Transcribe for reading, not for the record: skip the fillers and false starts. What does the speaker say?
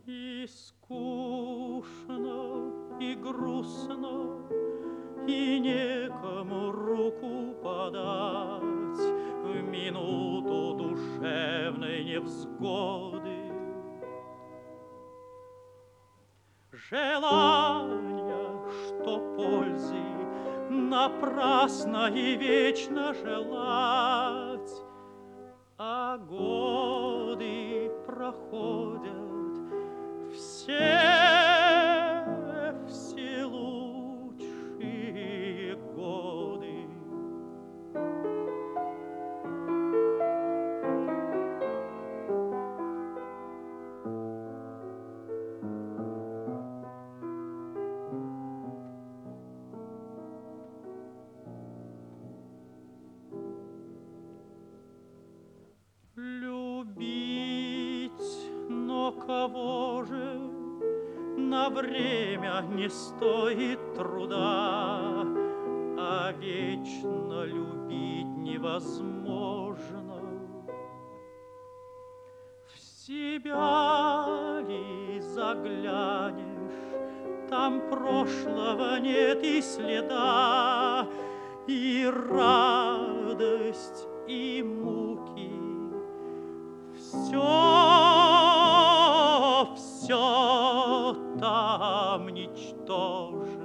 И скучно, и грустно, и некому руку подать в минуту душевной невзгоды. Желания, что пользы напрасно и вечно желать, а годы проходят все лучшие годы. Любить, но кого же на время не стоит труда, а вечно любить невозможно. В себя ли заглянешь, там прошлого нет и следа, и радость, и муки. Все там ничтожно.